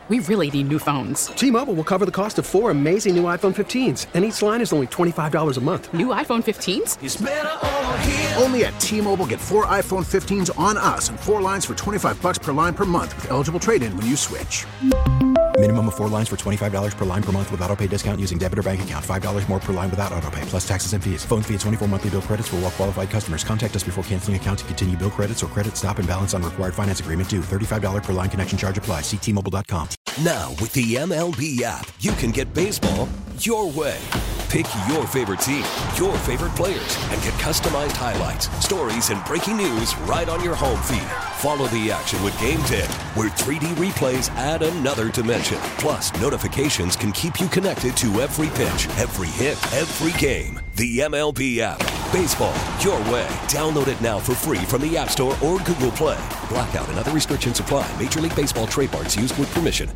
We really need new phones. T-Mobile will cover the cost of 4 amazing new iPhone 15s, and each line is only $25 a month. New iPhone 15s? It's better over here. Only at T-Mobile, get 4 iPhone 15s on us and 4 lines for $25 per line per month with eligible trade-in when you switch. Minimum of 4 lines for $25 per line per month with autopay discount using debit or bank account. $5 more per line without autopay, plus taxes and fees. Phone fee at 24 monthly bill credits for well-qualified customers. Contact us before canceling account to continue bill credits or credit stop and balance on required finance agreement due. $35 per line connection charge applies. See T-Mobile.com. Now, with the MLB app, you can get baseball your way. Pick your favorite team, your favorite players, and get customized highlights, stories, and breaking news right on your home feed. Follow the action with Game Day, where 3D replays add another dimension. Plus, notifications can keep you connected to every pitch, every hit, every game. The MLB app. Baseball your way. Download it now for free from the App Store or Google Play. Blackout and other restrictions apply. Major League Baseball trademarks used with permission.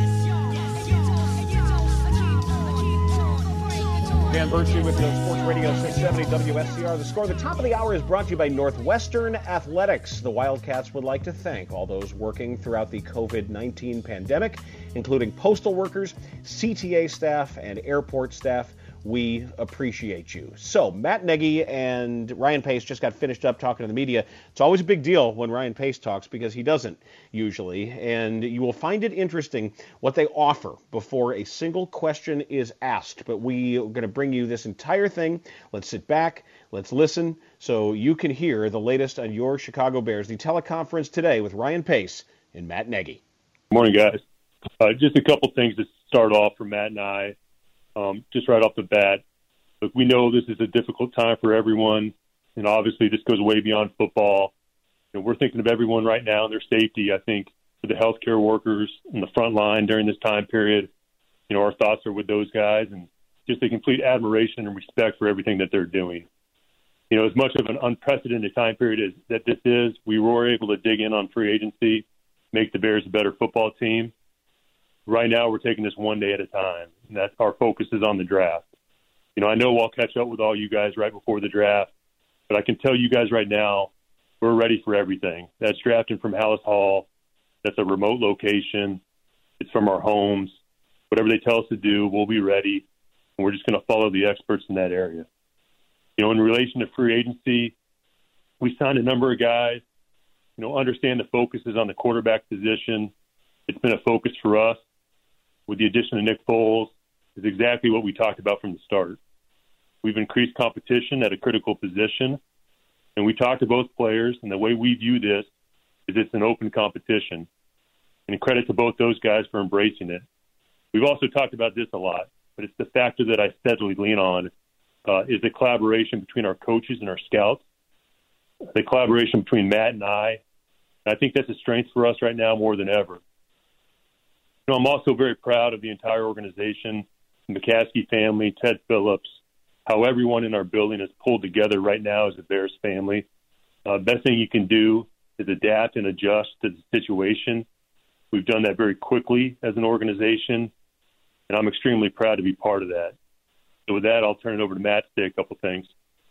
Dan Birchie with the Sports Radio 670 WSCR. The Score. The top of the hour is brought to you by Northwestern Athletics. The Wildcats would like to thank all those working throughout the COVID-19 pandemic, including postal workers, CTA staff, and airport staff. We appreciate you. So, Matt Nagy and Ryan Pace just got finished up talking to the media. It's always a big deal when Ryan Pace talks because he doesn't usually, and you will find it interesting what they offer before a single question is asked. But we are going to bring you this entire thing. Let's sit back, let's listen, so you can hear the latest on your Chicago Bears. The teleconference today with Ryan Pace and Matt Nagy. Good morning, guys. Just a couple things to start off for Matt and I. Just right off the bat, look, we know this is a difficult time for everyone, and obviously this goes way beyond football. We're thinking of everyone right now and their safety. I think for the healthcare workers in the front line during this time period, our thoughts are with those guys and just a complete admiration and respect for everything that they're doing. As much of an unprecedented time period as that this is, we were able to dig in on free agency, make the Bears a better football team. Right now, we're taking this one day at a time, and that's our focus is on the draft. I know I'll catch up with all you guys right before the draft, but I can tell you guys right now, we're ready for everything. That's drafting from Hallis Hall. That's a remote location. It's from our homes. Whatever they tell us to do, we'll be ready, and we're just going to follow the experts in that area. In relation to free agency, we signed a number of guys. Understand the focus is on the quarterback position. It's been a focus for us. With the addition of Nick Foles, is exactly what we talked about from the start. We've increased competition at a critical position, and we talked to both players, and the way we view this is it's an open competition. And credit to both those guys for embracing it. We've also talked about this a lot, but it's the factor that I steadily lean on is the collaboration between our coaches and our scouts, the collaboration between Matt and I. And I think that's a strength for us right now more than ever. I'm also very proud of the entire organization, the McCaskey family, Ted Phillips, how everyone in our building is pulled together right now as a Bears family. Best thing you can do is adapt and adjust to the situation. We've done that very quickly as an organization, and I'm extremely proud to be part of that. So with that, I'll turn it over to Matt to say a couple things.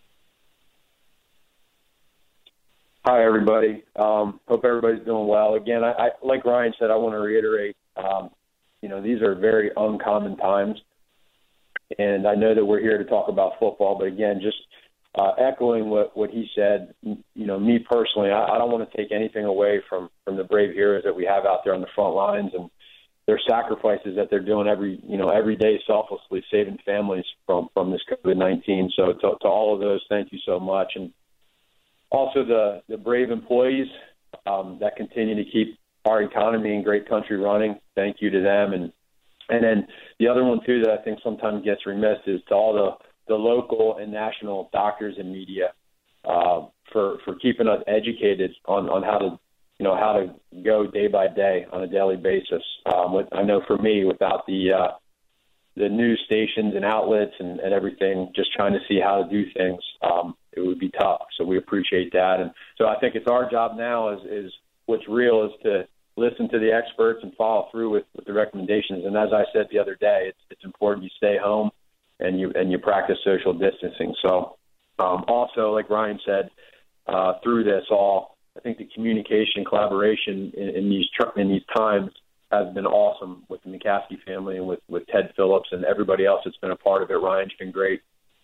Hi, everybody. Hope everybody's doing well. Again, I like Ryan said, I want to reiterate, these are very uncommon times. And I know that we're here to talk about football, but again, just echoing what he said, me personally, I don't want to take anything away from the brave heroes that we have out there on the front lines and their sacrifices that they're doing every day selflessly, saving families from this COVID-19. So to all of those, thank you so much. And also the brave employees that continue to keep our economy and great country running. Thank you to them. And then the other one, too, that I think sometimes gets remiss is to all the local and national doctors and media for keeping us educated on how to go day by day on a daily basis. I know for me, without the news stations and outlets and everything, just trying to see how to do things, it would be tough. So we appreciate that. And so I think it's our job now is what's real is to listen to the experts and follow through with the recommendations. And as I said the other day, it's important you stay home and you practice social distancing. So also, like Ryan said, through this all, I think the communication, collaboration in these times has been awesome with the McCaskey family and with Ted Phillips and everybody else that's been a part of it. Ryan's been great.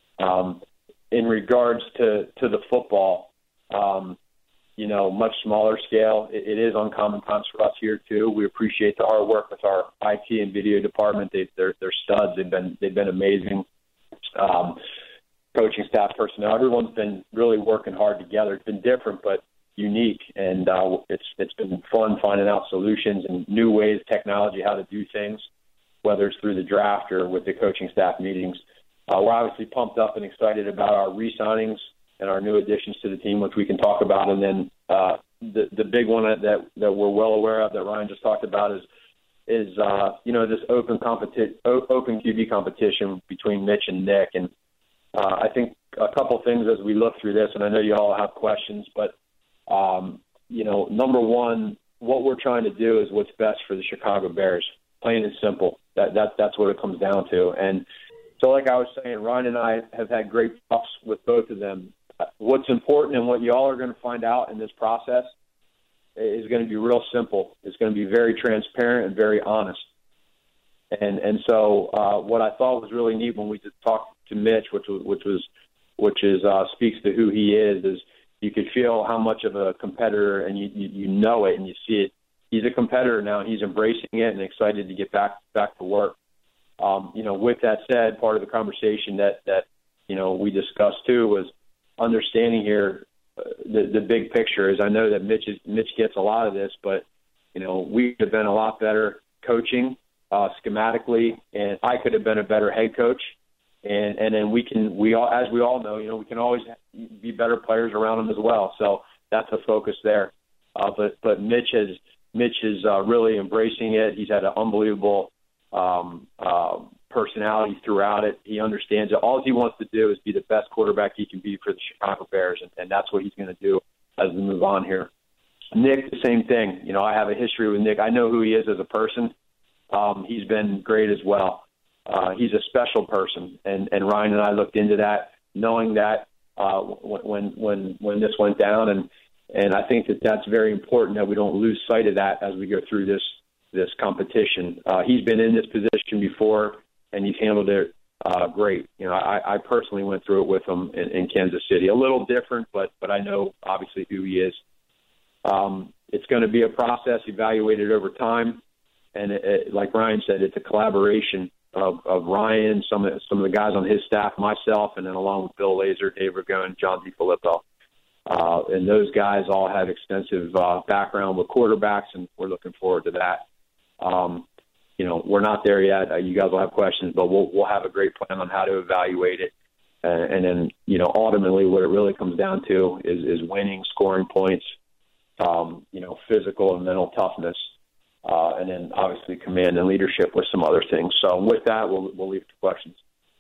In regards to the football, much smaller scale, it is uncommon times for us here too. We appreciate the hard work with our IT and video department. They're studs. They've been amazing. Coaching staff, personnel, everyone's been really working hard together. It's been different, but unique, and it's been fun finding out solutions and new ways, technology, how to do things, whether it's through the draft or with the coaching staff meetings. We're obviously pumped up and excited about our re-signings and our new additions to the team, which we can talk about. And then the big one that we're well aware of that Ryan just talked about is this open QB competition between Mitch and Nick. And I think a couple things as we look through this, and I know you all have questions, but number one, what we're trying to do is what's best for the Chicago Bears. Plain and simple. That's what it comes down to. And so, like I was saying, Ryan and I have had great talks with both of them. What's important and what you all are going to find out in this process is going to be real simple. It's going to be very transparent and very honest. And so what I thought was really neat when we talked to Mitch, which speaks to who he is you could feel how much of a competitor, and you know it and you see it. He's a competitor now, and he's embracing it and excited to get back to work. With that said, part of the conversation that we discussed too was understanding here the big picture. Is I know that Mitch gets a lot of this, but we could have been a lot better coaching schematically, and I could have been a better head coach. And then we all know, we can always be better players around him as well. So that's a focus there. But Mitch is really embracing it. He's had an unbelievable personality throughout it. He understands it. All he wants to do is be the best quarterback he can be for the Chicago Bears, and that's what he's going to do as we move on here. Nick, the same thing. I have a history with Nick. I know who he is as a person. He's been great as well. He's a special person, and Ryan and I looked into that, knowing that when this went down, and I think that's very important that we don't lose sight of that as we go through this competition. He's been in this position before, and he's handled it great. I personally went through it with him in Kansas City. A little different, but I know obviously who he is. It's going to be a process evaluated over time, and like Ryan said, it's a collaboration of Ryan, some of the guys on his staff, myself, and then along with Bill Lazor, Dave Ragone, John DiFilippo. And those guys all have extensive background with quarterbacks, and we're looking forward to that. We're not there yet. You guys will have questions, but we'll have a great plan on how to evaluate it. And then, ultimately what it really comes down to is winning, scoring points, physical and mental toughness. And then obviously command and leadership with some other things. So with that, we'll leave to questions.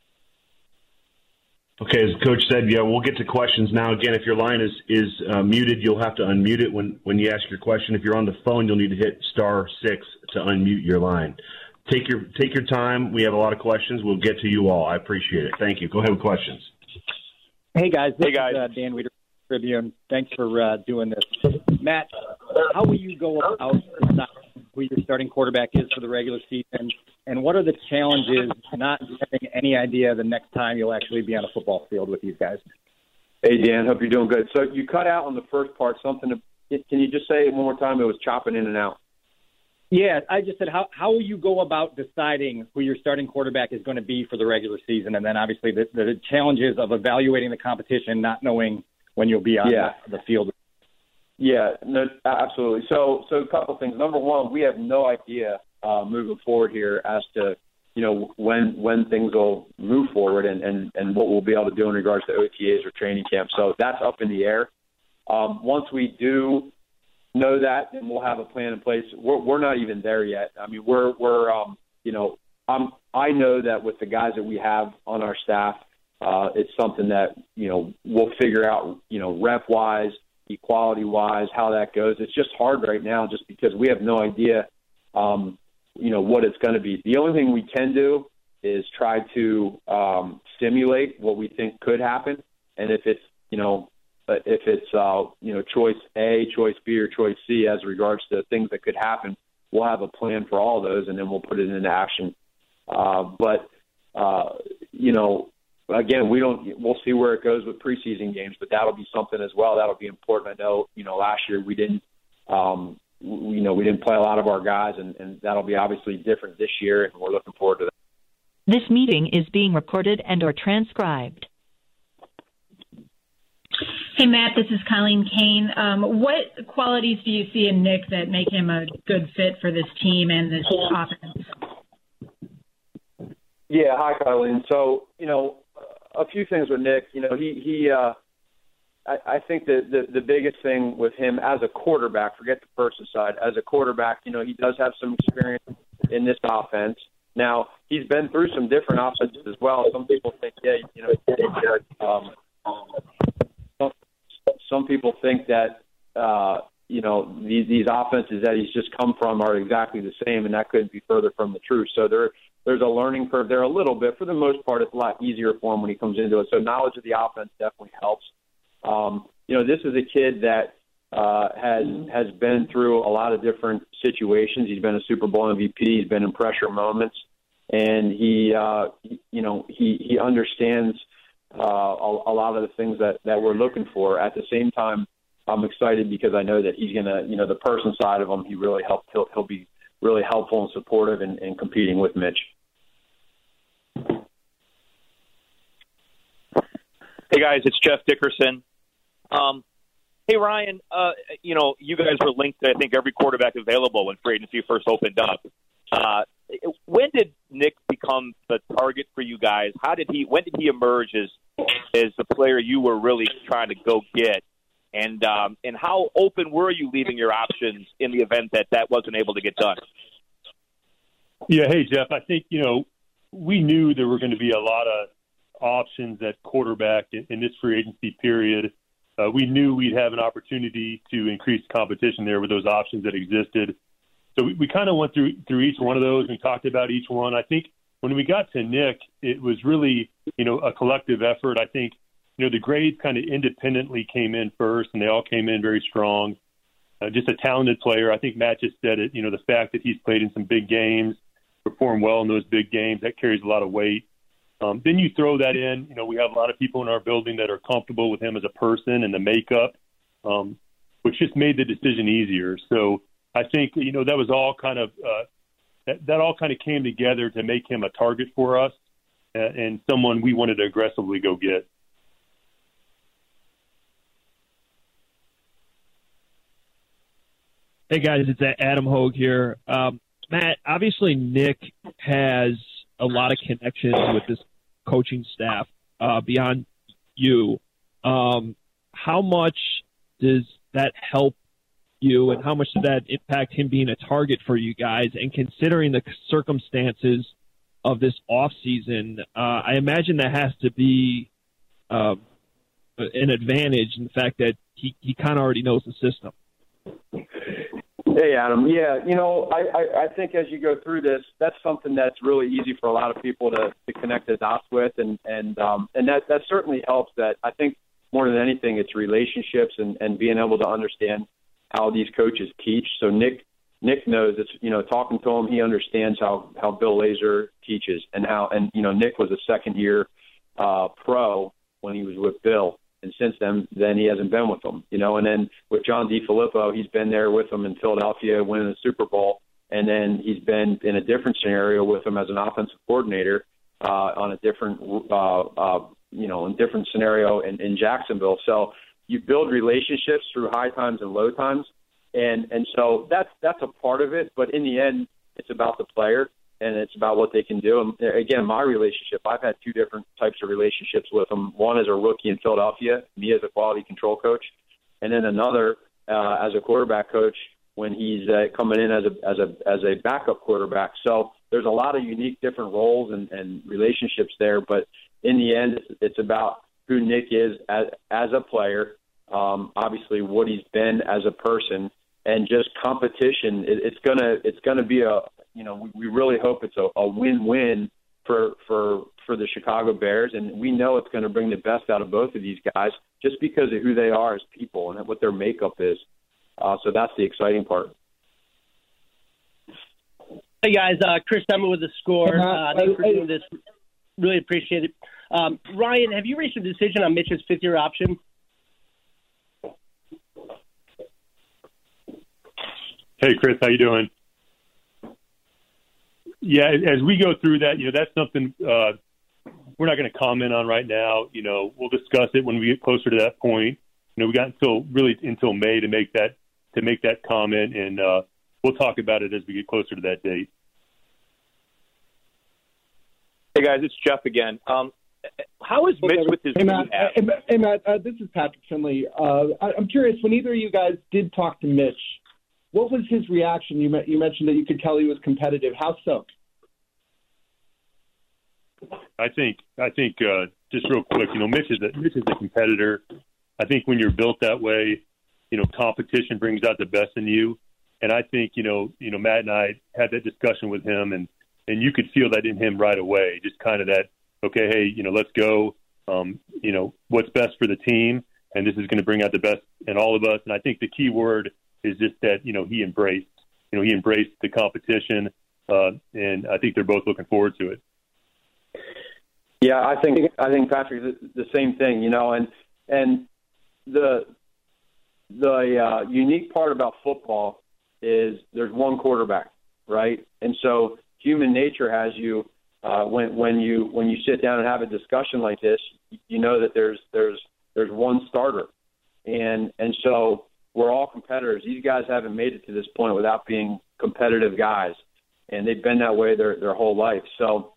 Okay, as Coach said, we'll get to questions now. Again, if your line is muted, you'll have to unmute it when you ask your question. If you're on the phone, you'll need to hit *6 to unmute your line. Take your time. We have a lot of questions. We'll get to you all. I appreciate it. Thank you. Go ahead with questions. Hey guys, this is Dan Weeder, Tribune. Thanks for doing this. Matt, how will you go about deciding who your starting quarterback is for the regular season, and what are the challenges not having any idea the next time you'll actually be on a football field with these guys? Hey, Dan, hope you're doing good. So you cut out on the first part can you just say it one more time? It was chopping in and out. Yeah, I just said, how will you go about deciding who your starting quarterback is going to be for the regular season, and then obviously the challenges of evaluating the competition, not knowing when you'll be on the field? Yeah, no, absolutely. So a couple of things. Number one, we have no idea moving forward here as to when things will move forward and what we'll be able to do in regards to OTAs or training camp. So that's up in the air. Once we do know that, then we'll have a plan in place. We're not even there yet. I mean, I know that with the guys that we have on our staff, it's something that we'll figure out rep wise, equality wise, how that goes. It's just hard right now, just because we have no idea, what it's going to be. The only thing we can do is try to simulate what we think could happen, and if it's choice A, choice B, or choice C as regards to things that could happen, we'll have a plan for all of those, and then we'll put it into action. Again, we'll see where it goes with preseason games, but that'll be something as well. That'll be important. I know, last year we didn't play a lot of our guys, and that'll be obviously different this year, and we're looking forward to that. This meeting is being recorded and or transcribed. Hey, Matt, this is Colleen Kane. What qualities do you see in Nick that make him a good fit for this team and this offense? Yeah, hi, Colleen. So, a few things with Nick. I think that the biggest thing with him as a quarterback, forget the person side, as a quarterback, he does have some experience in this offense. Now, he's been through some different offenses as well. Some people think, some people think that, these offenses that he's just come from are exactly the same, and that couldn't be further from the truth. So there's a learning curve there a little bit. For the most part, it's a lot easier for him when he comes into it. So knowledge of the offense definitely helps. This is a kid that has been through a lot of different situations. He's been a Super Bowl MVP. He's been in pressure moments, and he understands a lot of the things that we're looking for. At the same time, I'm excited because I know that he's gonna, the person side of him, he'll be really helpful and supportive in competing with Mitch. Hey guys, it's Jeff Dickerson. Hey Ryan, you guys were linked to I think every quarterback available when free agency first opened up. When did Nick become the target for you guys? When did he emerge as the player you were really trying to go get? And how open were you leaving your options in the event that wasn't able to get done? Yeah, hey Jeff, I think we knew there were going to be a lot of options at quarterback in this free agency period. We knew we'd have an opportunity to increase competition there with those options that existed. So we kind of went through each one of those and talked about each one. I think when we got to Nick, it was really, a collective effort. I think, the grades kind of independently came in first, and they all came in very strong. Just a talented player. I think Matt just said it, the fact that he's played in some big games, performed well in those big games, that carries a lot of weight. Then you throw that in, we have a lot of people in our building that are comfortable with him as a person and the makeup, which just made the decision easier. So I think, that was all kind of that all kind of came together to make him a target for us and someone we wanted to aggressively go get. Hey guys, it's Adam Hogue here. Matt, obviously Nick has a lot of connections with this coaching staff beyond you. How much does that help you, and how much does that impact him being a target for you guys? And considering the circumstances of this off season, I imagine that has to be an advantage in the fact that he kind of already knows the system. Hey, Adam. Yeah, I think as you go through this, that's something that's really easy for a lot of people to connect the dots with, and that certainly helps. That I think more than anything, it's relationships and being able to understand how these coaches teach. So Nick knows it's, talking to him, he understands how Bill Lazor teaches and Nick was a second year pro when he was with Bill. And since then he hasn't been with them, And then with John DeFilippo, he's been there with them in Philadelphia, winning the Super Bowl. And then he's been in a different scenario with them as an offensive coordinator on a different, different scenario in Jacksonville. So you build relationships through high times and low times. And so that's a part of it. But in the end, it's about the player. And it's about what they can do. And again, my relationship, I've had two different types of relationships with them. One as a rookie in Philadelphia, me as a quality control coach, and then another as a quarterback coach when he's coming in as a backup quarterback. So there's a lot of unique different roles and relationships there. But in the end, it's about who Nick is as a player, obviously what he's been as a person, and just competition. It's gonna be a we really hope it's a win-win for the Chicago Bears, and we know it's going to bring the best out of both of these guys just because of who they are as people and what their makeup is. So that's the exciting part. Hey, guys. Chris Summer with The Score. Thanks for doing this. Really appreciate it. Ryan, have you reached a decision on Mitch's fifth-year option? Hey, Chris, how you doing? Yeah, as we go through that, that's something we're not going to comment on right now. We'll discuss it when we get closer to that point. We got until May to make that comment, and we'll talk about it as we get closer to that date. Hey guys, it's Jeff again. How is Mitch with his Matt, this is Patrick Finley. I'm curious, when either of you guys did talk to Mitch, what was his reaction? You mentioned that you could tell he was competitive. How so? I think just real quick, Mitch is a competitor. I think when you're built that way, competition brings out the best in you. And I think, Matt and I had that discussion with him, and you could feel that in him right away. Just kind of that, okay, hey, let's go. What's best for the team, and this is going to bring out the best in all of us. And I think the key word is just that, he embraced the competition, and I think they're both looking forward to it. Yeah, I think Patrick, the same thing, and the unique part about football is there's one quarterback, right? And so human nature has you when you sit down and have a discussion like this, that there's one starter, and so we're all competitors. These guys haven't made it to this point without being competitive guys, and they've been that way their whole life. So,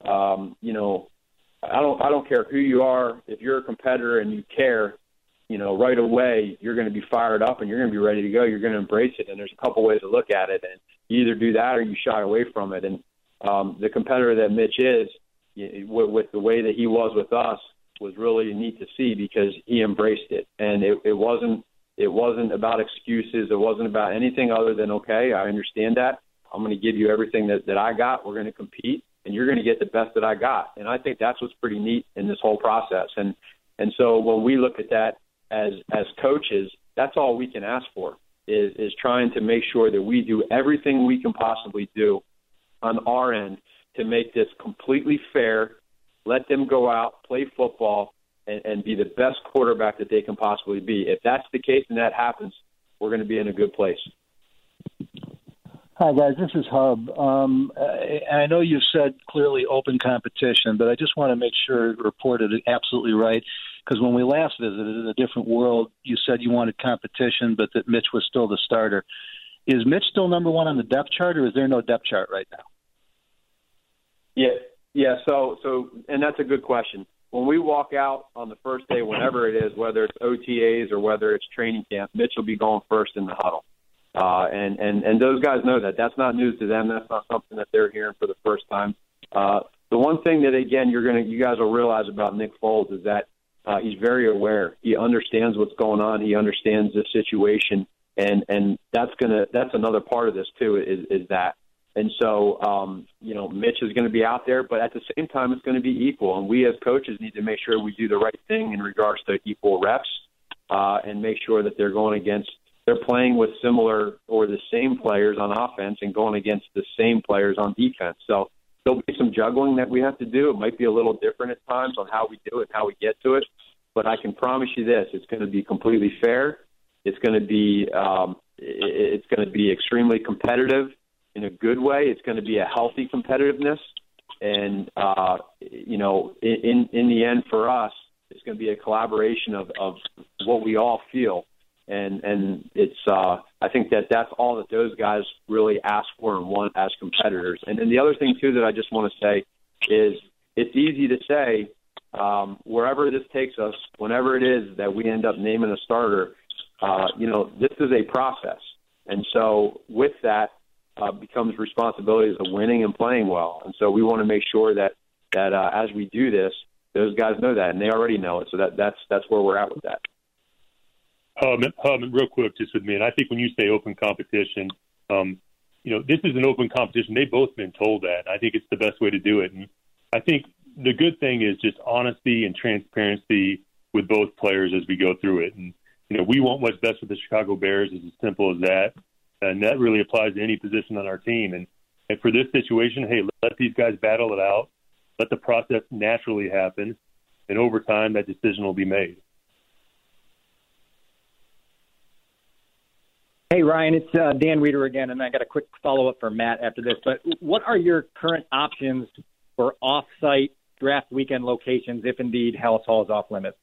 I don't care who you are. If you're a competitor and you care, right away you're going to be fired up and you're going to be ready to go. You're going to embrace it. And there's a couple ways to look at it, and you either do that or you shy away from it. And the competitor that Mitch is, with the way that he was with us, was really neat to see because he embraced it. And it wasn't about excuses. It wasn't about anything other than, okay, I understand that. I'm going to give you everything that I got. We're going to compete, and you're going to get the best that I got. And I think that's what's pretty neat in this whole process. And so when we look at that as coaches, that's all we can ask for is trying to make sure that we do everything we can possibly do on our end to make this completely fair, let them go out, play football, and be the best quarterback that they can possibly be. If that's the case and that happens, we're going to be in a good place. Hi, guys. This is Hub. I know you've said clearly open competition, but I just want to make sure it reported it absolutely right, because when we last visited in a different world, you said you wanted competition, but that Mitch was still the starter. Is Mitch still number one on the depth chart, or is there no depth chart right now? Yeah. So, and that's a good question. When we walk out on the first day, whenever it is, whether it's OTAs or whether it's training camp, Mitch will be going first in the huddle. And those guys know that. That's not news to them. That's not something that they're hearing for the first time. The one thing that, again, you guys will realize about Nick Foles is that he's very aware. He understands what's going on. He understands the situation, and that's another part of this too. Is that. And so, Mitch is going to be out there, but at the same time, it's going to be equal. And we as coaches need to make sure we do the right thing in regards to equal reps and make sure that they're playing with similar or the same players on offense and going against the same players on defense. So there'll be some juggling that we have to do. It might be a little different at times on how we do it, how we get to it. But I can promise you this: it's going to be completely fair. It's going to be extremely competitive. In a good way, it's going to be a healthy competitiveness, and in the end, for us, it's going to be a collaboration of what we all feel, and it's I think that's all that those guys really ask for and want as competitors. And then the other thing too that I just want to say is it's easy to say wherever this takes us, whenever it is that we end up naming a starter, this is a process, and so with that. Becomes responsibilities of winning and playing well. And so we want to make sure that as we do this, those guys know that, and they already know it. So that's where we're at with that. Real quick, just with me, and I think when you say open competition, this is an open competition. They've both been told that. I think it's the best way to do it. And I think the good thing is just honesty and transparency with both players as we go through it. And, we want what's best for the Chicago Bears. It's as simple as that. And that really applies to any position on our team. And And for this situation, hey, let these guys battle it out. Let the process naturally happen. And over time, that decision will be made. Hey, Ryan, it's Dan Weeder again, and I got a quick follow-up for Matt after this. But what are your current options for off-site draft weekend locations if indeed Halas Hall is off-limits?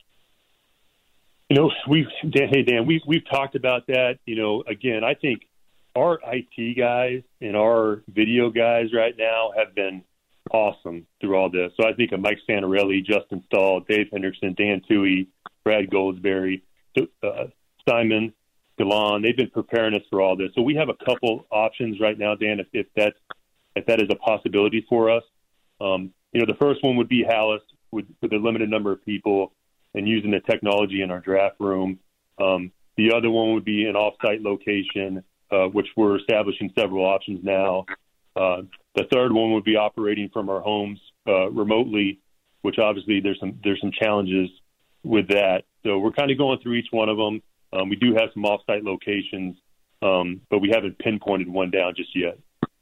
Hey, Dan, we've talked about that. Again, I think our IT guys and our video guys right now have been awesome through all this. So I think of Mike Santarelli, Justin Stahl, Dave Hendrickson, Dan Toohey, Brad Goldsberry, Simon Galan. They've been preparing us for all this. So we have a couple options right now, Dan, if that is a possibility for us. The first one would be Halas with a limited number of people and using the technology in our draft room. The other one would be an off-site location, which we're establishing several options now. The third one would be operating from our homes remotely, which obviously there's some challenges with that. So we're kind of going through each one of them. We do have some off-site locations, but we haven't pinpointed one down just yet.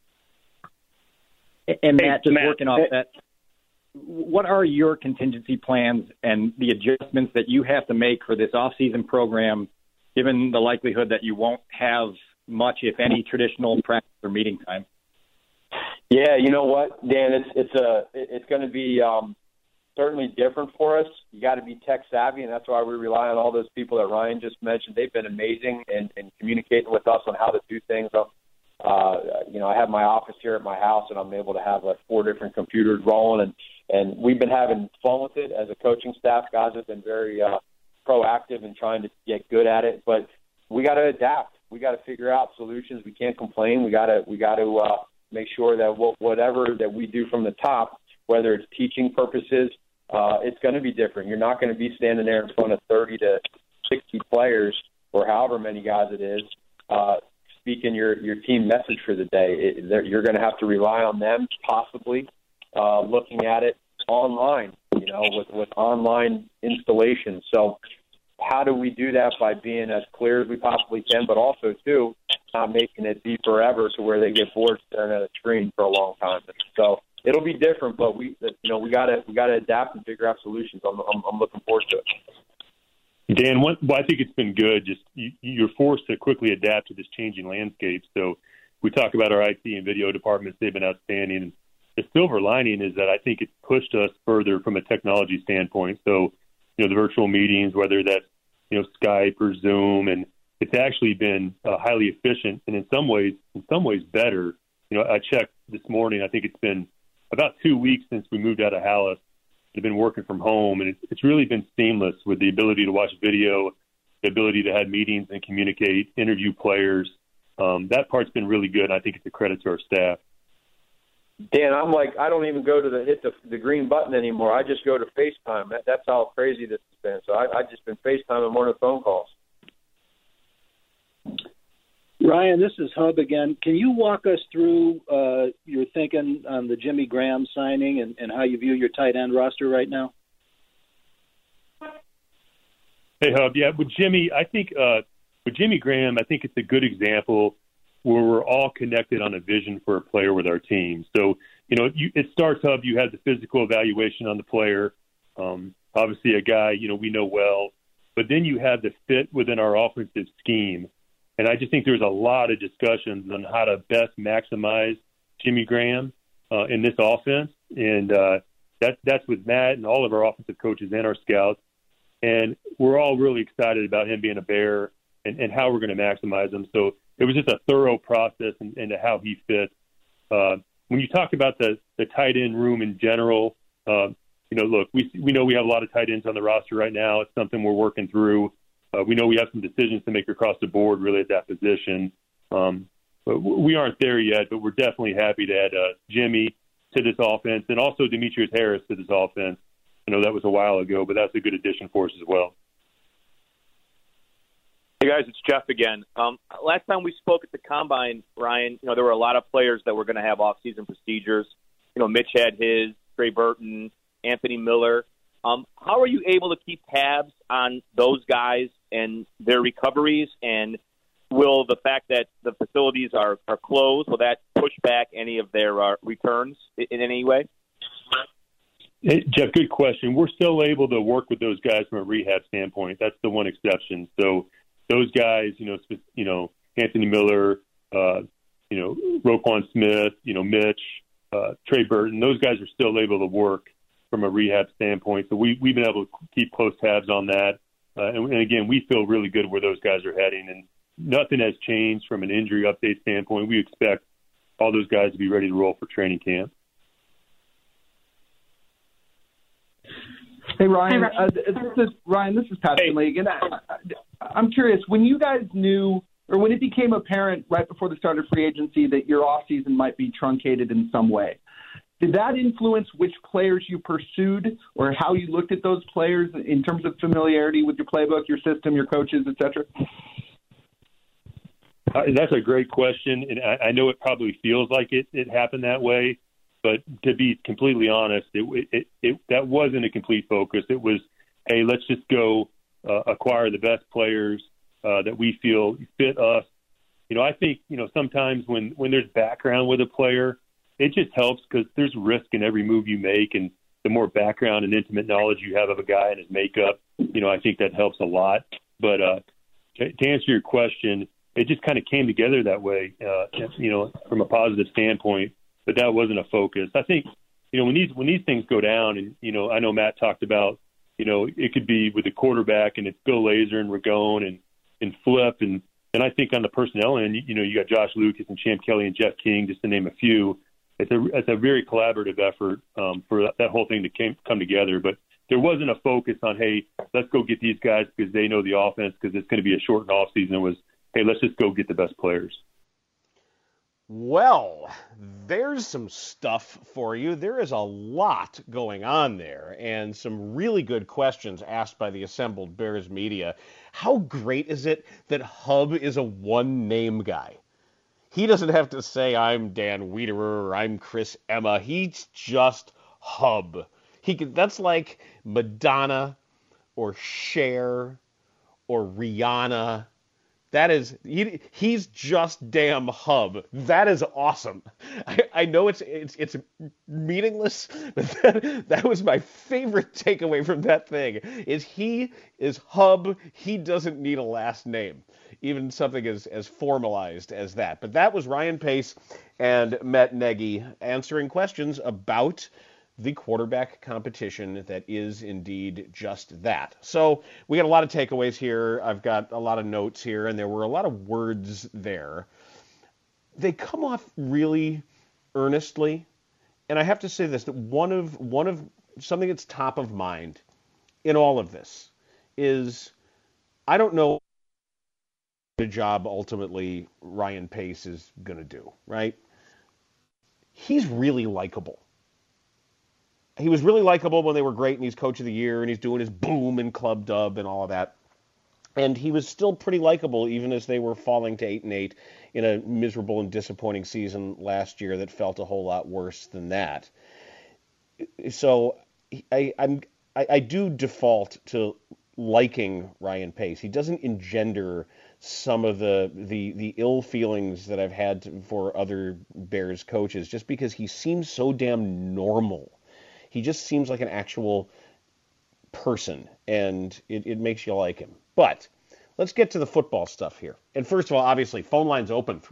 And Matt, working off that, what are your contingency plans and the adjustments that you have to make for this off-season program, given the likelihood that you won't have much, if any, traditional practice or meeting time? Yeah, you know what, Dan, it's going to be certainly different for us. You got to be tech savvy, and that's why we rely on all those people that Ryan just mentioned. They've been amazing in communicating with us on how to do things. I have my office here at my house, and I'm able to have 4 different computers rolling, and we've been having fun with it as a coaching staff. Guys have been very proactive in trying to get good at it, but we got to adapt. We got to figure out solutions. We can't complain. We got to make sure that whatever that we do from the top, whether it's teaching purposes, it's going to be different. You're not going to be standing there in front of 30 to 60 players or however many guys it is, speaking your team message for the day. You're going to have to rely on them, possibly looking at it online, with online installation. So how do we do that? By being as clear as we possibly can, but also, too, not making it be forever to where they get bored staring at a screen for a long time. So it'll be different, but we gotta adapt and figure out solutions. I'm looking forward to it. Dan, I think it's been good. Just you're forced to quickly adapt to this changing landscape. So we talk about our IT and video departments; they've been outstanding. The silver lining is that I think it's pushed us further from a technology standpoint. So the virtual meetings, whether that's Skype or Zoom, and it's actually been highly efficient and in some ways better. I checked this morning. I think it's been about 2 weeks since we moved out of Halas. We've been working from home, and it's really been seamless with the ability to watch video, the ability to have meetings and communicate, interview players. That part's been really good. I think it's a credit to our staff. Dan, I'm like, I don't even go to hit the green button anymore. I just go to FaceTime. That's how crazy this has been. So I've just been FaceTiming more than phone calls. Ryan, this is Hub again. Can you walk us through your thinking on the Jimmy Graham signing and how you view your tight end roster right now? Hey, Hub. Yeah, with Jimmy Graham, I think it's a good example where we're all connected on a vision for a player with our team. So, it starts, Hub, you have the physical evaluation on the player, obviously a guy, we know well, but then you have the fit within our offensive scheme. And I just think there's a lot of discussions on how to best maximize Jimmy Graham in this offense. And that's with Matt and all of our offensive coaches and our scouts. And we're all really excited about him being a Bear and how we're going to maximize him. So it was just a thorough process into how he fits. When you talk about the tight end room in general, look, we know we have a lot of tight ends on the roster right now. It's something we're working through. We know we have some decisions to make across the board really at that position. But we aren't there yet, but we're definitely happy to add Jimmy to this offense and also Demetrius Harris to this offense. I know that was a while ago, but that's a good addition for us as well. Hey, guys, it's Jeff again. Last time we spoke at the Combine, Ryan, there were a lot of players that were going to have off-season procedures. Mitch had his, Trey Burton, Anthony Miller. How are you able to keep tabs on those guys and their recoveries? And will the fact that the facilities are closed, will that push back any of their returns in any way? Hey, Jeff, good question. We're still able to work with those guys from a rehab standpoint. That's the one exception. So those guys, Anthony Miller, Roquan Smith, Mitch, Trey Burton, those guys are still able to work from a rehab standpoint. So we've been able to keep close tabs on that. And again, we feel really good where those guys are heading. And nothing has changed from an injury update standpoint. We expect all those guys to be ready to roll for training camp. Hey, Ryan. This is Pat Finley again. I'm curious, when you guys knew, or when it became apparent right before the start of free agency that your offseason might be truncated in some way, did that influence which players you pursued or how you looked at those players in terms of familiarity with your playbook, your system, your coaches, et cetera? That's a great question, and I know it probably feels like it happened that way. But to be completely honest, that wasn't a complete focus. It was, hey, let's just go acquire the best players that we feel fit us. I think, sometimes when there's background with a player, it just helps because there's risk in every move you make. And the more background and intimate knowledge you have of a guy and his makeup, I think that helps a lot. But to answer your question, it just kind of came together that way, from a positive standpoint. But that wasn't a focus. I think, when these things go down, and I know Matt talked about, it could be with the quarterback, and it's Bill Lazor and Ragone and Flip, and I think on the personnel end, you got Josh Lucas and Champ Kelly and Jeff King, just to name a few. It's a very collaborative effort for that whole thing to come together. But there wasn't a focus on, hey, let's go get these guys because they know the offense because it's going to be a shortened off season. It was, hey, let's just go get the best players. Well, there's some stuff for you. There is a lot going on there and some really good questions asked by the assembled Bears media. How great is it that Hub is a one-name guy? He doesn't have to say, I'm Dan Wiederer or I'm Chris Emma. He's just Hub. That's like Madonna or Cher or Rihanna. That is, he's just damn Hub. That is awesome. I know it's meaningless, but that was my favorite takeaway from that thing. Is he is Hub. He doesn't need a last name, even something as formalized as that. But that was Ryan Pace and Matt Nagy answering questions about the quarterback competition that is indeed just that. So we got a lot of takeaways here. I've got a lot of notes here, and there were a lot of words there. They come off really earnestly, and I have to say this, that one of something that's top of mind in all of this is, I don't know the job ultimately Ryan Pace is going to do, right? He's really likable. He was really likable when they were great, and he's coach of the year, and he's doing his boom and club dub and all of that. And he was still pretty likable even as they were falling to 8-8 in a miserable and disappointing season last year that felt a whole lot worse than that. So I do default to liking Ryan Pace. He doesn't engender some of the ill feelings that I've had for other Bears coaches just because he seems so damn normal. He just seems like an actual person, and it makes you like him. But let's get to the football stuff here. And first of all, obviously, phone lines open,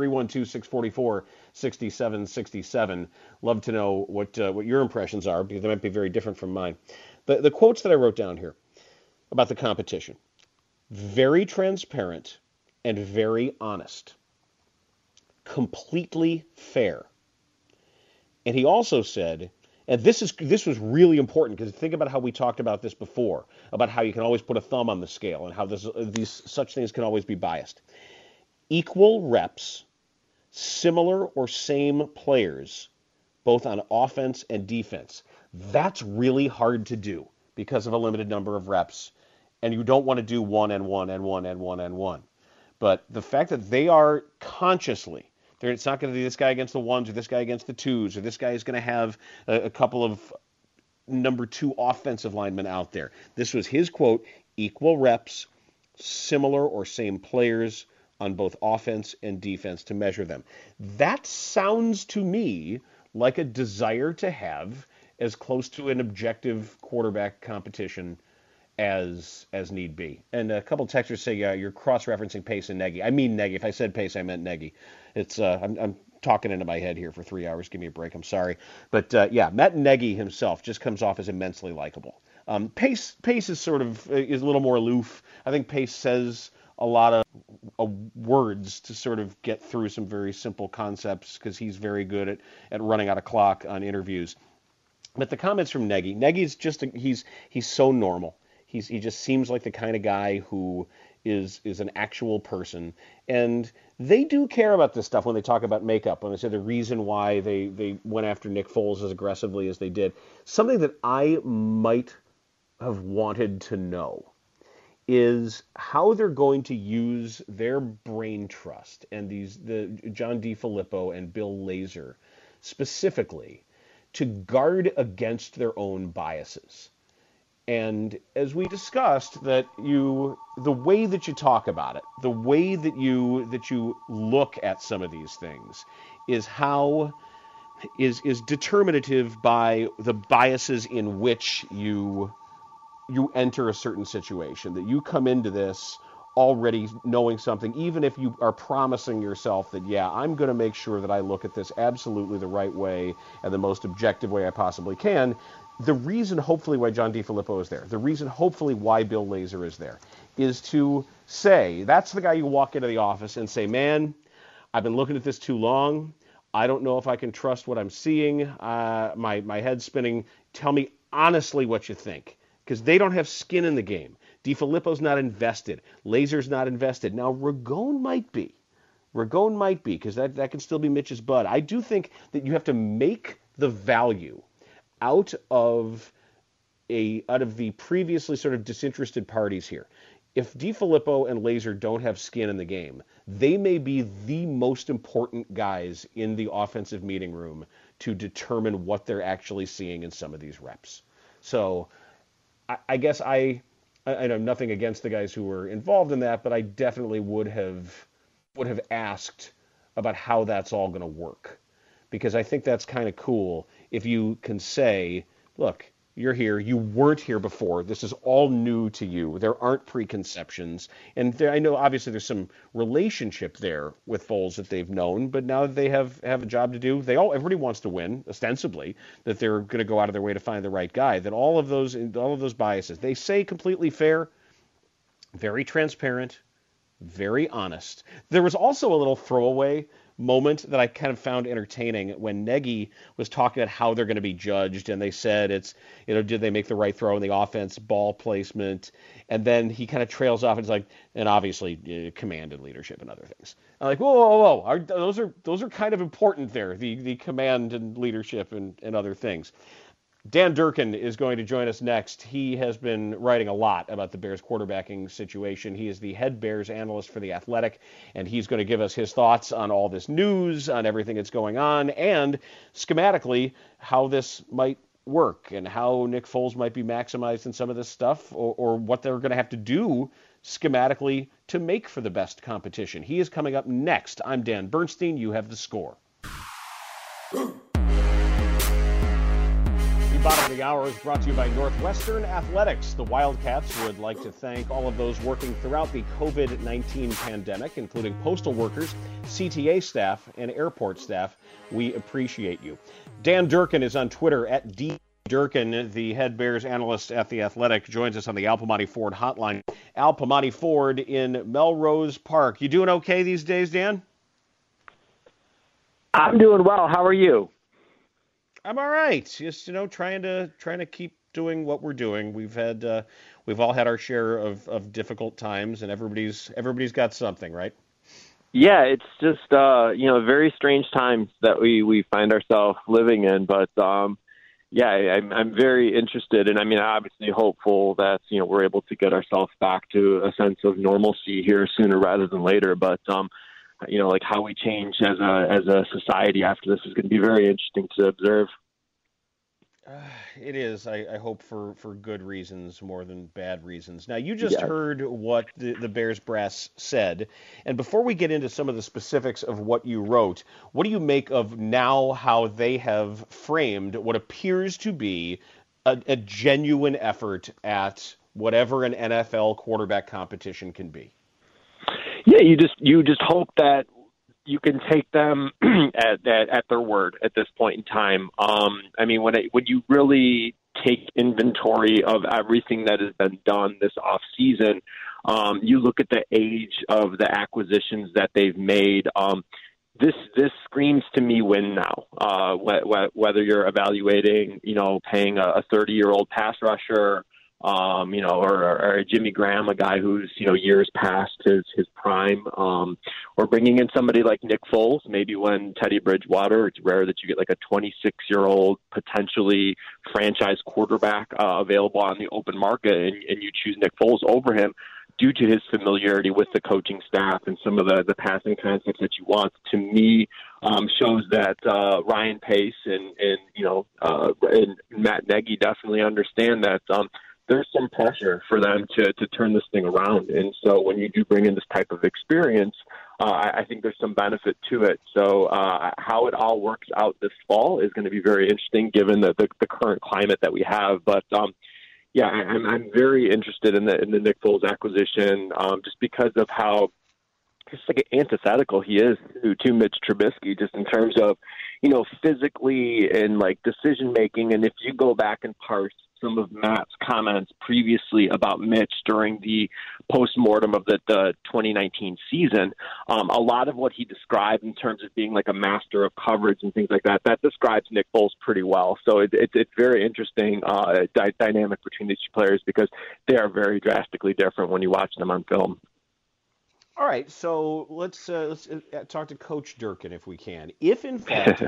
312-644-6767. Love to know what your impressions are, because they might be very different from mine. The quotes that I wrote down here about the competition: very transparent and very honest. Completely fair. And he also said, and this was really important, because think about how we talked about this before, about how you can always put a thumb on the scale and how these such things can always be biased. Equal reps, similar or same players, both on offense and defense. That's really hard to do because of a limited number of reps, and you don't want to do 1 and 1 and 1 and 1 and 1. But the fact that they are consciously, it's not going to be this guy against the ones or this guy against the twos, or this guy is going to have a couple of number 2 offensive linemen out there. This was his quote: equal reps, similar or same players, on both offense and defense to measure them. That sounds to me like a desire to have as close to an objective quarterback competition as need be. And a couple texters say, yeah, you're cross-referencing Pace and Nagy. I mean Nagy. If I said Pace, I meant Nagy. It's I'm talking into my head here for 3 hours. Give me a break. I'm sorry. But yeah, Matt Nagy himself just comes off as immensely likable. Pace is sort of is a little more aloof. I think Pace says a lot of words to sort of get through some very simple concepts because he's very good at running out of clock on interviews. But the comments from Nagy's just he's so normal. He just seems like the kind of guy who is an actual person. And they do care about this stuff when they talk about makeup, when they say the reason why they went after Nick Foles as aggressively as they did. Something that I might have wanted to know is how they're going to use their brain trust and the John DeFilippo and Bill Lazor specifically to guard against their own biases. And as we discussed, that the way that you talk about it, the way that you look at some of these things is determinative by the biases in which you enter a certain situation, that you come into this already knowing something, even if you are promising yourself that, yeah, I'm going to make sure that I look at this absolutely the right way and the most objective way I possibly can. The reason, hopefully, why John DeFilippo is there, the reason, hopefully, why Bill Lazor is there, is to say, that's the guy you walk into the office and say, man, I've been looking at this too long. I don't know if I can trust what I'm seeing. My head's spinning. Tell me honestly what you think. Because they don't have skin in the game. DeFilippo's not invested. Lazor's not invested. Now, Ragone might be. Because that can still be Mitch's bud. I do think that you have to make the value out of the previously sort of disinterested parties here. If DeFilippo and Lazor don't have skin in the game, they may be the most important guys in the offensive meeting room to determine what they're actually seeing in some of these reps. So I guess I know nothing against the guys who were involved in that, but I definitely would have asked about how that's all going to work, because I think that's kind of cool if you can say, look, you're here, you weren't here before, this is all new to you, there aren't preconceptions, and I know obviously there's some relationship there with Foles that they've known, but now that they have a job to do, everybody wants to win, ostensibly, that they're going to go out of their way to find the right guy, that all of those biases, they say completely fair, very transparent, very honest. There was also a little throwaway moment that I kind of found entertaining when Nagy was talking about how they're going to be judged, and they said did they make the right throw in the offense, ball placement, and then he kind of trails off and is like, and obviously command and leadership and other things. I'm like, whoa. Those are kind of important there, the command and leadership and other things. Dan Durkin is going to join us next. He has been writing a lot about the Bears quarterbacking situation. He is the head Bears analyst for The Athletic, and he's going to give us his thoughts on all this news, on everything that's going on, and schematically how this might work and how Nick Foles might be maximized in some of this stuff, or what they're going to have to do schematically to make for the best competition. He is coming up next. I'm Dan Bernstein. You have the score. Bottom of the hour is brought to you by Northwestern Athletics. The Wildcats would like to thank all of those working throughout the COVID-19 pandemic, including postal workers, CTA staff, and airport staff. We appreciate you. Dan Durkin is on Twitter at @DDurkin. The head Bears analyst at The Athletic joins us on the Al Piemonte Ford hotline. Al Piemonte Ford in Melrose Park. You doing okay these days, Dan? I'm doing well. How are you? I'm all right. Just trying to keep doing what we're doing. We've all had our share of difficult times, and everybody's got something, right? Yeah, it's just very strange times that we find ourselves living in. But I'm very interested, and obviously hopeful that we're able to get ourselves back to a sense of normalcy here sooner rather than later. But like how we change as a society after this is going to be very interesting to observe. It is. I hope for good reasons more than bad reasons. Now, you just heard what the Bears brass said. And before we get into some of the specifics of what you wrote, what do you make of now how they have framed what appears to be a genuine effort at whatever an NFL quarterback competition can be? Yeah, you just hope that you can take them at their word at this point in time. I mean, when you really take inventory of everything that has been done this off season, you look at the age of the acquisitions that they've made. This screams to me win now. Whether you're evaluating, paying a 30-year-old pass rusher, or a Jimmy Graham, a guy who's, years past his prime, or bringing in somebody like Nick Foles, maybe when Teddy Bridgewater, it's rare that you get like a 26-year-old potentially franchise quarterback available on the open market and you choose Nick Foles over him due to his familiarity with the coaching staff and some of the passing concepts that you want. To me, shows that Ryan Pace and Matt Nagy definitely understand that there's some pressure for them to turn this thing around. And so when you do bring in this type of experience, I think there's some benefit to it. So how it all works out this fall is going to be very interesting given the current climate that we have. But I'm very interested in the Nick Foles acquisition just because of how just like antithetical he is to Mitch Trubisky, just in terms of, physically and like decision making. And if you go back and parse some of Matt's comments previously about Mitch during the postmortem of the 2019 season, a lot of what he described in terms of being like a master of coverage and things like that describes Nick Foles pretty well. So it's very interesting dynamic between these two players because they are very drastically different when you watch them on film. All right, so let's talk to Coach Durkin if we can. If in fact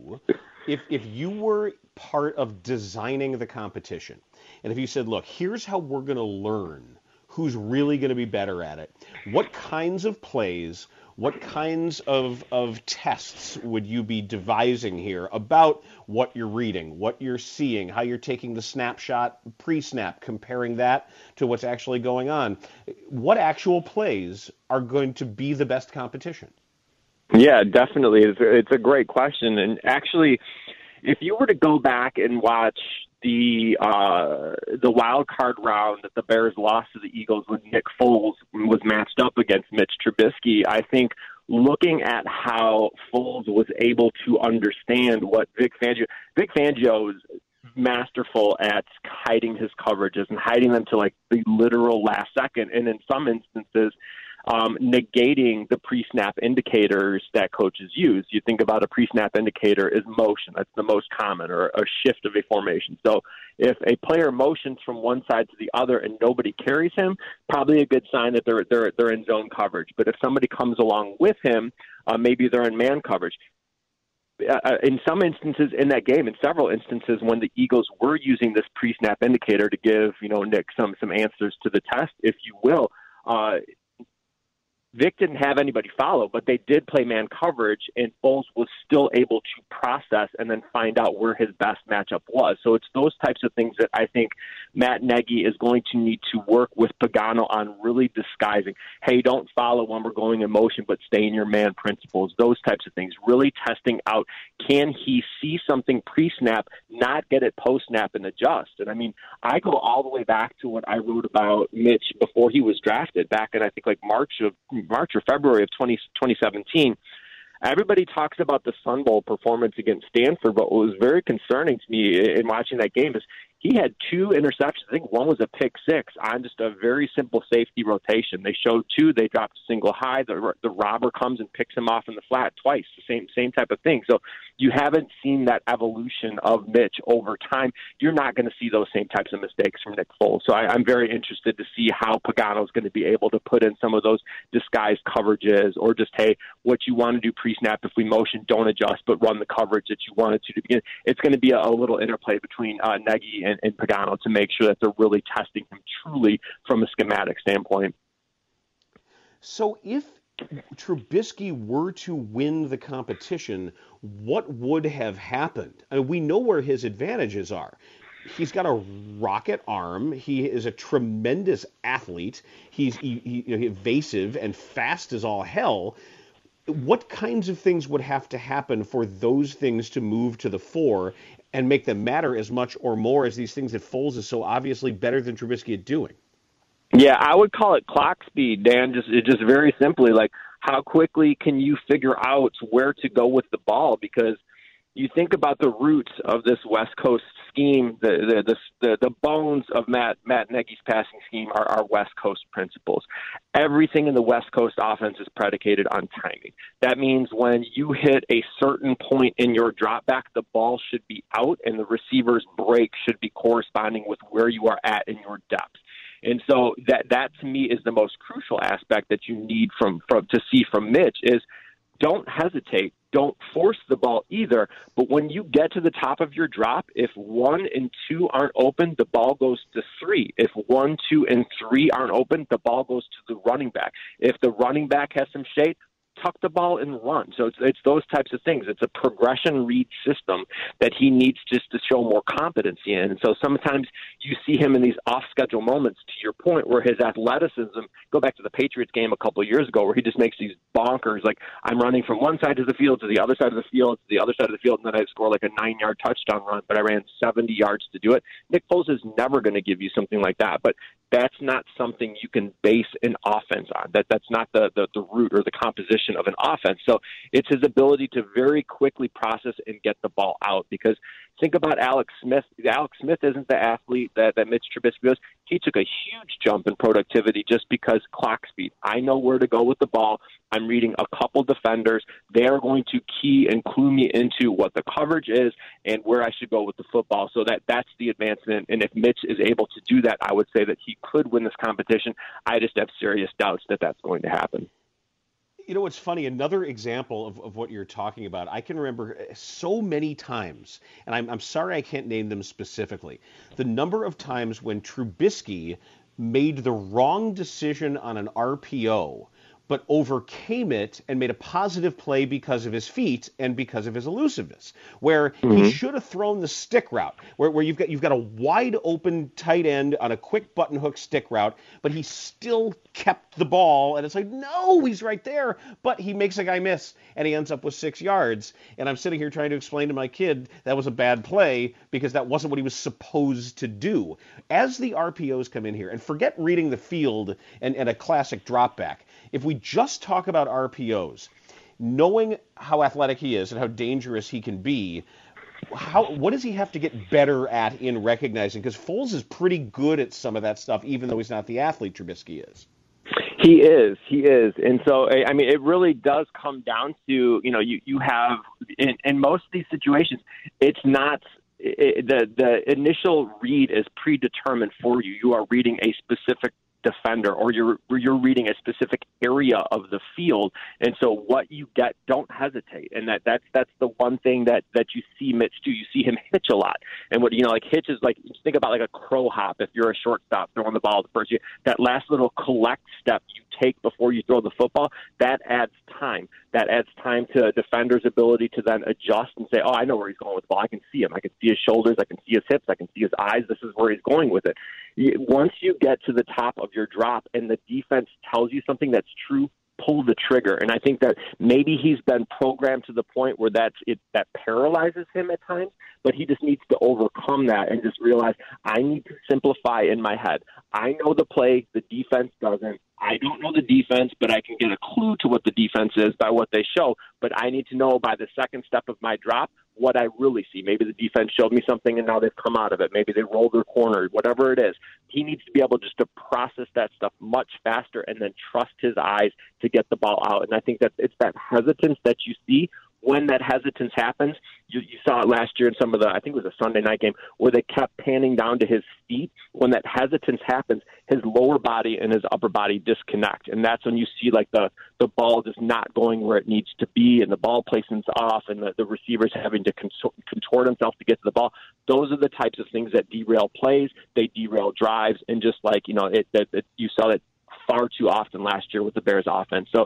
if you were part of designing the competition, and if you said, look, here's how we're going to learn who's really going to be better at it, what kinds of plays, what kinds of tests would you be devising here about what you're reading, what you're seeing, how you're taking the snapshot pre-snap, comparing that to what's actually going on? What actual plays are going to be the best competition? Yeah, definitely. It's a great question. And actually, if you were to go back and watch the wild card round that the Bears lost to the Eagles when Nick Foles was matched up against Mitch Trubisky, I think looking at how Foles was able to understand what Vic Fangio is masterful at hiding his coverages and hiding them to like the literal last second, and in some instances negating the pre-snap indicators that coaches use. You think about a pre-snap indicator is motion. That's the most common, or a shift of a formation. So if a player motions from one side to the other and nobody carries him, probably a good sign that they're in zone coverage. But if somebody comes along with him, maybe they're in man coverage. In some instances in that game, in several instances when the Eagles were using this pre-snap indicator to give, Nick some answers to the test, if you will, Vic didn't have anybody follow, but they did play man coverage, and Foles was still able to process and then find out where his best matchup was. So it's those types of things that I think Matt Nagy is going to need to work with Pagano on, really disguising. Hey, don't follow when we're going in motion, but stay in your man principles. Those types of things, really testing out, can he see something pre-snap, not get it post-snap and adjust? And I mean, I go all the way back to what I wrote about Mitch before he was drafted, back in I think like March or February of 2017. Everybody talks about the Sun Bowl performance against Stanford, but what was very concerning to me in watching that game is he had 2 interceptions. I think one was a pick 6 on just a very simple safety rotation. They showed 2. They dropped a single high. The robber comes and picks him off in the flat twice. The same type of thing. So you haven't seen that evolution of Mitch over time. You're not going to see those same types of mistakes from Nick Foles. So I'm very interested to see how Pagano is going to be able to put in some of those disguised coverages, or just, hey, what you want to do pre-snap, if we motion, don't adjust, but run the coverage that you wanted to begin. It's going to be a little interplay between Nagy and Pagano to make sure that they're really testing him truly from a schematic standpoint. So if Trubisky were to win the competition, what would have happened? I mean, we know where his advantages are. He's got a rocket arm. He is a tremendous athlete. He's evasive and fast as all hell. What kinds of things would have to happen for those things to move to the fore and make them matter as much or more as these things that Foles is so obviously better than Trubisky at doing? Yeah, I would call it clock speed, Dan. Just very simply, like how quickly can you figure out where to go with the ball? Because you think about the roots of this West Coast scheme, the bones of Matt Nagy's passing scheme are West Coast principles. Everything in the West Coast offense is predicated on timing. That means when you hit a certain point in your drop back, the ball should be out and the receiver's break should be corresponding with where you are at in your depth. And so that to me is the most crucial aspect that you need to see from Mitch is don't hesitate. Don't force the ball either. But when you get to the top of your drop, if 1 and 2 aren't open, the ball goes to 3. If 1, 2, and 3 aren't open, the ball goes to the running back. If the running back has some shade, tuck the ball and run. So it's those types of things. It's a progression read system that he needs just to show more competency in. And so sometimes you see him in these off-schedule moments, to your point, where his athleticism, go back to the Patriots game a couple of years ago, where he just makes these bonkers, like I'm running from one side of the field to the other side of the field, to the other side of the field, and then I score like a 9-yard touchdown run, but I ran 70 yards to do it. Nick Foles is never going to give you something like that, but that's not something you can base an offense on. That's not the root or the composition of an offense. So it's his ability to very quickly process and get the ball out. Because think about Alex Smith. Alex Smith isn't the athlete that Mitch Trubisky was. He took a huge jump in productivity just because clock speed. I know where to go with the ball. I'm reading a couple defenders. They are going to key and clue me into what the coverage is and where I should go with the football. So that's the advancement. And if Mitch is able to do that, I would say that he could win this competition. I just have serious doubts that that's going to happen. You know what's funny? Another example of what you're talking about, I can remember so many times, and I'm sorry I can't name them specifically, the number of times when Trubisky made the wrong decision on an RPO, but overcame it and made a positive play because of his feet and because of his elusiveness, where he should have thrown the stick route, where you've got a wide open tight end on a quick button hook stick route, but he still kept the ball, and it's like, no, he's right there, but he makes a guy miss, and he ends up with 6 yards, and I'm sitting here trying to explain to my kid that was a bad play because that wasn't what he was supposed to do. As the RPOs come in here, and forget reading the field and a classic drop back, if we just talk about RPOs, knowing how athletic he is and how dangerous he can be, what does he have to get better at in recognizing? Because Foles is pretty good at some of that stuff, even though he's not the athlete Trubisky is. He is. And so, I mean, it really does come down to, you have, in most of these situations, it's not, the initial read is predetermined for you. You are reading a specific defender, or you're reading a specific area of the field, and so what you get, don't hesitate. And that's the one thing that you see Mitch do. You see him hitch a lot, and what like hitch is like, think about like a crow hop. If you're a shortstop throwing the ball the first year, that last little collect step you take before you throw the football, that adds time. That adds time to a defender's ability to then adjust and say, oh, I know where he's going with the ball. I can see him. I can see his shoulders. I can see his hips. I can see his eyes. This is where he's going with it. Once you get to the top of your drop and the defense tells you something that's true, pull the trigger. And I think that maybe he's been programmed to the point where that paralyzes him at times, but he just needs to overcome that and just realize, I need to simplify in my head. I know the play, the defense doesn't. I don't know the defense, but I can get a clue to what the defense is by what they show. But I need to know by the second step of my drop what I really see. Maybe the defense showed me something and now they've come out of it. Maybe they rolled their corner, whatever it is. He needs to be able just to process that stuff much faster and then trust his eyes to get the ball out. And I think that it's that hesitance that you see. When that hesitance happens, you saw it last year in some of the, I think it was a Sunday night game, where they kept panning down to his feet. When that hesitance happens, his lower body and his upper body disconnect. And that's when you see like the ball just not going where it needs to be, and the ball placement's off, and the receiver's having to contort himself to get to the ball. Those are the types of things that derail plays, they derail drives, and just like, you saw that far too often last year with the Bears offense. So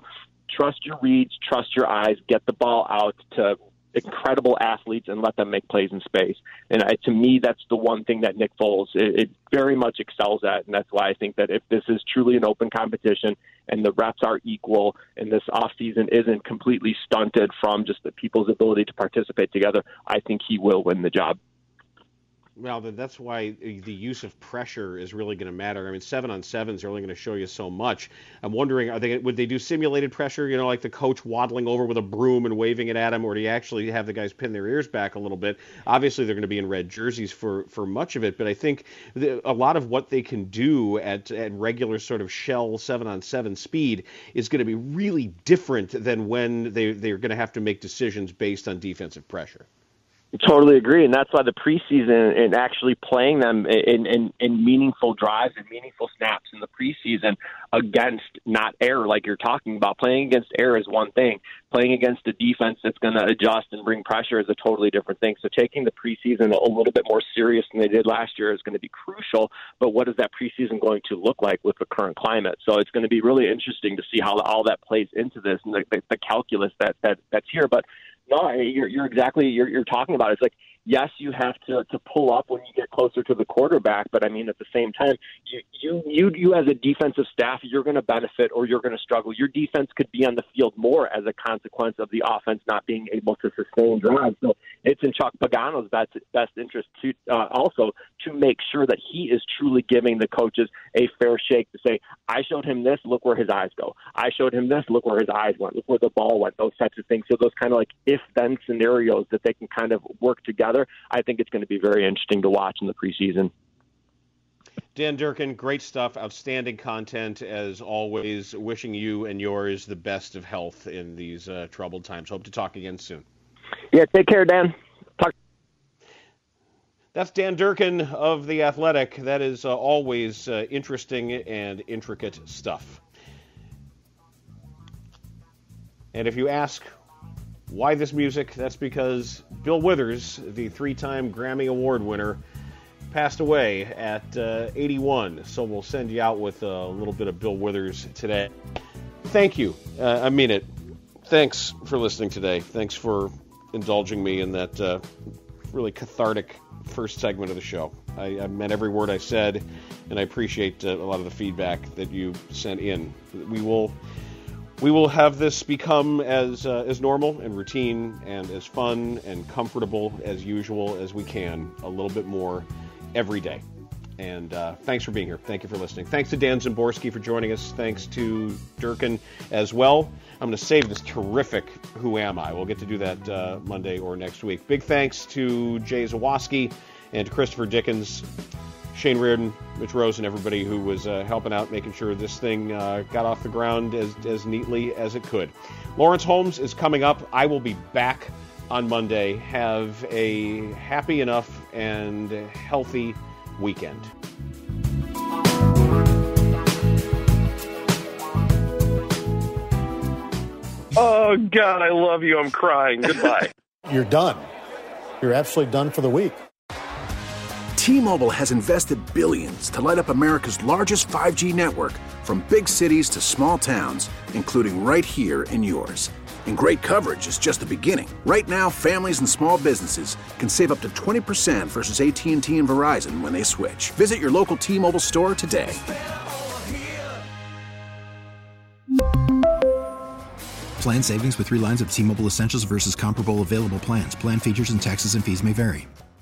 trust your reads, trust your eyes, get the ball out to incredible athletes and let them make plays in space. And to me, that's the one thing that Nick Foles it very much excels at. And that's why I think that if this is truly an open competition and the reps are equal and this offseason isn't completely stunted from just the people's ability to participate together, I think he will win the job. Well, that's why the use of pressure is really going to matter. I mean, 7-on-7s are only going to show you so much. I'm wondering, would they do simulated pressure, like the coach waddling over with a broom and waving it at him, or do you actually have the guys pin their ears back a little bit? Obviously, they're going to be in red jerseys for much of it, but I think a lot of what they can do at regular sort of shell 7-on-7 speed is going to be really different than when they're going to have to make decisions based on defensive pressure. Totally agree, and that's why the preseason and actually playing them in meaningful drives and meaningful snaps in the preseason against not air like you're talking about. Playing against air is one thing. Playing against a defense that's going to adjust and bring pressure is a totally different thing. So taking the preseason a little bit more serious than they did last year is going to be crucial, but what is that preseason going to look like with the current climate? So it's going to be really interesting to see how all that plays into this and the calculus that's here. But no, you're exactly you're talking about it. It's like, yes, you have to pull up when you get closer to the quarterback, but I mean at the same time, you as a defensive staff, you're going to benefit or you're going to struggle. Your defense could be on the field more as a consequence of the offense not being able to sustain drives. So it's in Chuck Pagano's best interest to also to make sure that he is truly giving the coaches a fair shake to say, I showed him this, look where his eyes go. I showed him this, look where his eyes went, look where the ball went, those types of things. So those kind of like if-then scenarios that they can kind of work together, I think it's going to be very interesting to watch in the preseason. Dan Durkin, great stuff, outstanding content as always. Wishing you and yours the best of health in these troubled times. Hope to talk again soon. Yeah, take care, Dan. That's Dan Durkin of The Athletic. That is always interesting and intricate stuff. And if you ask why this music, that's because Bill Withers, the 3-time Grammy Award winner, passed away at 81. So we'll send you out with a little bit of Bill Withers today. Thank you. I mean it. Thanks for listening today. Thanks for indulging me in that really cathartic first segment of the show. I meant every word I said, and I appreciate a lot of the feedback that you sent in. We will have this become as normal and routine and as fun and comfortable as usual as we can, a little bit more every day. And thanks for being here. Thank you for listening. Thanks to Dan Szymborski for joining us. Thanks to Durkin as well. I'm going to save this terrific Who Am I? We'll get to do that Monday or next week. Big thanks to Jay Zawoski and to Christopher Dickens, Shane Reardon, Mitch Rose, and everybody who was helping out, making sure this thing got off the ground as neatly as it could. Lawrence Holmes is coming up. I will be back on Monday. Have a happy enough and healthy weekend. Oh, God, I love you. I'm crying. Goodbye. You're done. You're absolutely done for the week. T-Mobile has invested billions to light up America's largest 5G network, from big cities to small towns, including right here in yours. And great coverage is just the beginning. Right now, families and small businesses can save up to 20% versus AT&T and Verizon when they switch. Visit your local T-Mobile store today. Plan savings with 3 lines of T-Mobile Essentials versus comparable available plans. Plan features and taxes and fees may vary.